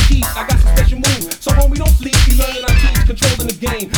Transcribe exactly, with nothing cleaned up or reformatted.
heat. I got some special moves, so homie, don't sleep. We learning our keys, controlling the game.